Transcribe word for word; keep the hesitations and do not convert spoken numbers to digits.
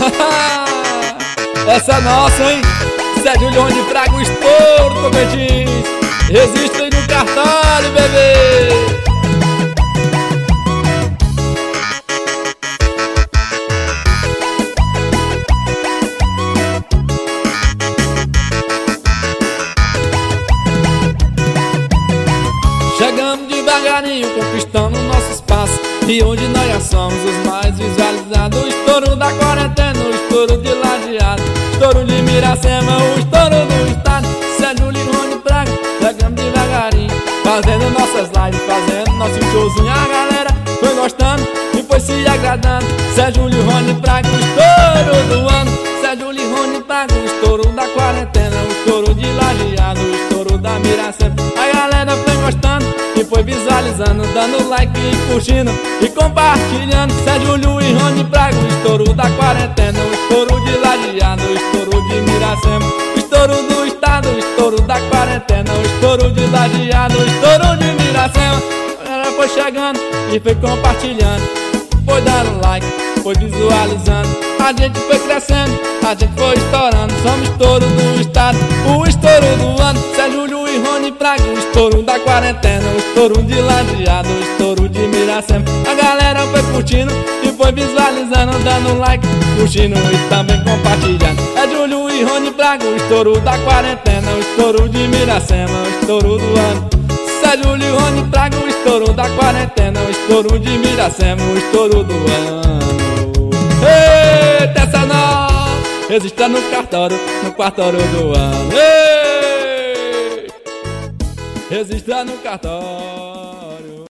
Essa é nossa, hein? Sérgio Leone de Fraga, o estouro, Tocantins. Resiste aí no cartalho, bebê. Chegamos devagarinho, conquistando nosso espaço, e onde nós já somos os mais visualizados. O estouro da quarentena, o estouro de Lajeado, o estouro de Miracema, o estouro do estado. Sérgio Leone de Fraga, chegamos devagarinho, fazendo nossas lives, fazendo nosso showzinho. A galera foi gostando e foi se agradando. Sérgio Leone de Fraga, o estouro do ano. Sérgio Leone de Fraga, o estouro da quarentena, o estouro de Lajeado, o estouro da Miracema. A galera foi gostando e foi visualizando, dando like e curtindo e compartilhando. Sérgio Leone de Fraga, o estouro da quarentena, o estouro de Lajeado, o estouro de Miracema, o estouro do estado, o estouro da quarentena, o estouro de Lajeado, o estouro de Miracema. A galera foi chegando e foi compartilhando, foi dando like, foi visualizando. A gente foi crescendo, a gente foi estourando. Somos estouro do estado, o estouro do ano. Sérgio Leone de Fraga, o estouro da quarentena, o estouro de Lajeado, o estouro de Miracema. A galera foi curtindo e foi visualizando, dando like, curtindo e também compartilhando. Sérgio Leone de Fraga, o estouro da quarentena, o estouro de Miracema, o estouro do ano. Sérgio Leone de Fraga, o estouro da quarentena, o estouro de Miracema, o estouro do ano. Eita, essa é nós, resista no cartório, no quartório do ano. Ei, resista no cartório.